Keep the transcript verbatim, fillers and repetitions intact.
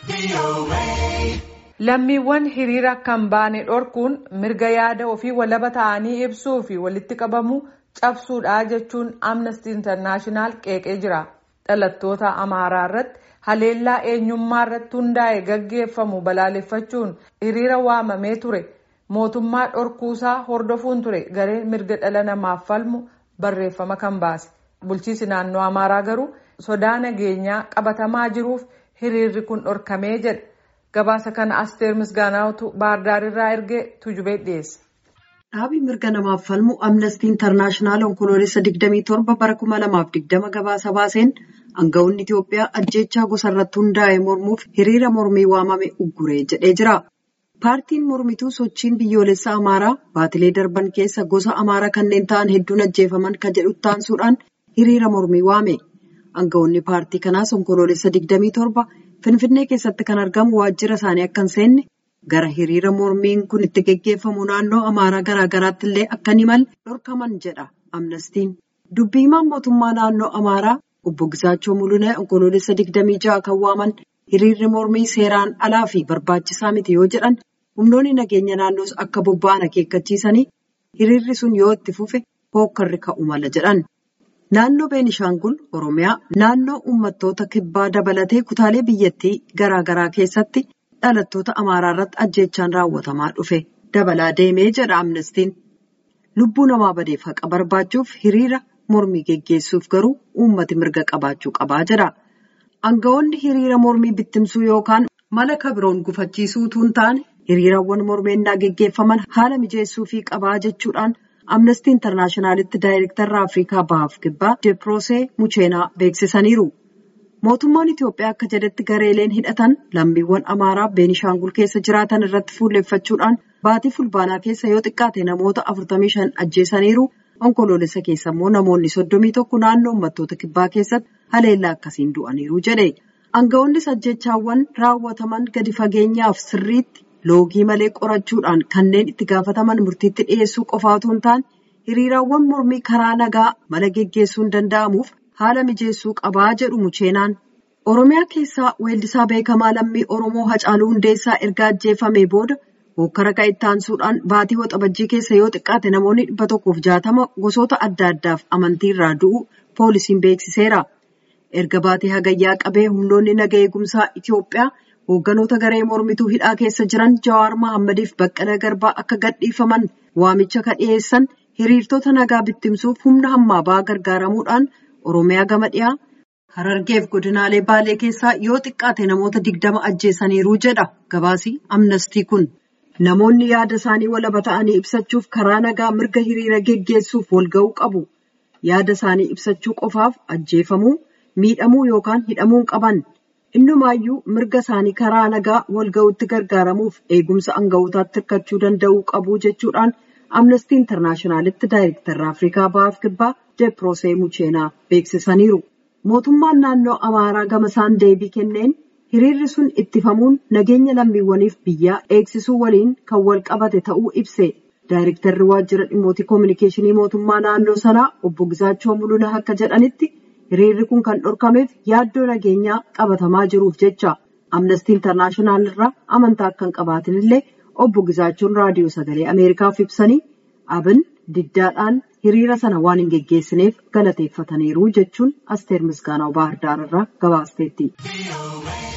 Lammiiwwan hiriira kan baane dhorkuun mirga yaada ofii walaba ta'anii ibsuu fi walitti qabamuu cabsuudha jechuun Amnesty International qeeqee jira. Dhalattoota Amaaraa irratti haleellaa eenyummaa irratti hundaa'e gaggeeffamu balaaleffachuun hiriira waamamee ture. Mootummaa dhorkuusaa hordofuun ture gareen mirga dhala namaaf falmu barreeffama kan baase. Bulchiinsi naannoo Amaaraa garuu sodaa nageenyaa qabatamaa jiruuf hiriirri kun dhorkamee jedha. Gabaasa kana Asteer Misgaanaawtu Baardaar irraa ergee tujubee dhiyeesse. Dhaabii mirga namaaf falmu Amnesty International onkoloolessa digdamii torba bara kuma lamaaf digdama gabaasa baaseen aangawoonni Itoophiyaa ajjeechaa gosa irratti hundaa'e mormuuf hiriira mormii waamame ugguree jedhee jira. Paartiin mormituu sochiin biyyoolessa Amaaraa baatilee darban keessa gosa Amaaraa kanneen ta'an hedduun ajjeefaman kan jedhu taansuudhaan hiriira mormii waame. Aangawoonni paartii kanaas onkoloolessa digdamii torba Finfinnee keessatti kan argamu waajjira isaanii akka hin seenne gara hiriira mormiin kun itti geggeeffamu naannoo Amaaraa garaa garaatti illee akka hin imalle dhorkaman jedha Amnestiin. Dubbii himaan mootummaa naannoo Amaaraa obbo Gizaachoo Mulunee onkoloolessa digdamii ja'a kan waaman hiriirri mormii seeraan alaa fi barbaachisaa miti yoo jedhan humnoonni nageenya naannoos akka bobba'an akeekkachiisanii hiriirri sun yoo itti fufe hookkarri ka'u mala jedhan. Naannoo Beenishaangul Oromiyaa naannoo uummattoota kibbaa dabalatee kutaalee biyyattii garaa garaa keessatti dhalattoota Amaaraa irratti ajjeechaan raawwatamaa dhufe dabalaa deemee jedha Amnestiin. Lubbuu namaa badeef haqa barbaachuuf hiriira mormii geggeessuuf garuu uummati mirga qabaachuu qabaa jedha. Aangawoonni hiriira mormii bittimsuu yookaan mala kabiroon gufachiisuu utuu hin taane hiriirawwan mormeennaa geggeeffaman haala mijeessuufii qabaa jechuudhaan Amnesty Internationalitti Daayirektarra Afrikaa Bahaaf Kibbaa Deeproosee Mucheenaa beeksisaniiru. Mootummaan Itoophiyaa akka jedhetti gareeleen hidhatan lammiiwwan Amaaraa Beenishaangul keessa jiraatan irratti fuulleeffachuudhaan baatii fulbaanaa keessa yoo xiqqaate namoota afurtamii shan ajjeesaniiru. Onkoloolessa keessa immoo namoonni soddomii tokko naannoo uummattoota kibbaa keessatti haleellaa akkasiin du'aniiru jedhe. Aangawoonnis ajjeechaawwan raawwataman gadi fageenyaaf sirriitti loogii malee qorachuudhaan kanneen itti gaafataman murtiitti dhiyeessuu qofaa utuu hin taane hiriiraawwan mormii karaa nagaa mala geggeessuun danda'amuuf haala mijeessuu qabaa jedhu Mucheenaan. Oromiyaa keessaa weellisaa beekamaa lammii Oromoo Hacaaluu Hundeessaa erga ajjeefamee booda hokkara ka'e taansuudhaan baatii waxabajjii keessa yoo xiqqaate namoonni dhibba tokkoof jaatama gosoota adda addaaf amantii irraa du'u poolisiin beeksiseera. Erga baatii hagayyaa qabee humnoonni naga eegumsaa Itoophiyaa hoogganoota garee mormituu hidhaa keessa jiran Jawaar Mahaammadiif Baqqalee Garbaa akka gadhiifaman waamicha ka dhiyeessan hiriirtota nagaa bittimsuuf humna hammaa ba'aa gargaaramuudhaan Oromiyaa gama dhiyaa Harargeef godinaalee Baalee keessaa yoo xiqqaate namoota digdama ajjeesaniiru jedha gabaasi Amnestii kun. Namoonni yaada isaanii walaba ta'anii ibsachuuf karaa nagaa mirga hiriira geggeessuuf walga'uu qabu. Yaada isaanii ibsachuu qofaaf ajjeefamuu, miidhamuu yookaan hidhamuu qaban. Innumaayyuu mirga isaanii karaa nagaa walga'uutti gargaaramuuf eegumsa aanga'ootaatti hirkachuu danda'uu qabu jechuudhaan Amnesty Internationalitti Daayirektarra Afrikaa Bahaaf Kibbaa Deeproosee Mucheenaa beeksisaniiru. Mootummaan naannoo Amaaraa gama isaan deebii kenneen hiriirri sun ittifamuun nageenya lammiiwwaniif biyyaa eegsisuu waliin kan wal qabate ta'uu ibse. Daayirektarri waajjira dhimmoota koominikeeshinii mootummaa naannoo sanaa obbo Gizaachoo Mulunee akka jedhanitti hiriirri kun kan dhorkameef yaaddoo nageenyaa qabatamaa jiruuf jecha. Amnesty International irraa amantaa akka hin qabaatin illee obbo Gizaachoon raadiyoo sagalee Ameerikaaf ibsanii abin diddaadhaan hiriira sana waan hin geggeessineef galateeffataniiru jechuun Asteer Misgaanaaw Baardaar irraa gabaasteetti.